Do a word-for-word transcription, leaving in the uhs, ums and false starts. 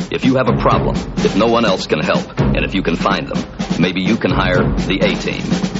If you have a problem, if no one else can help, and if you can find them, maybe you can hire the A-Team.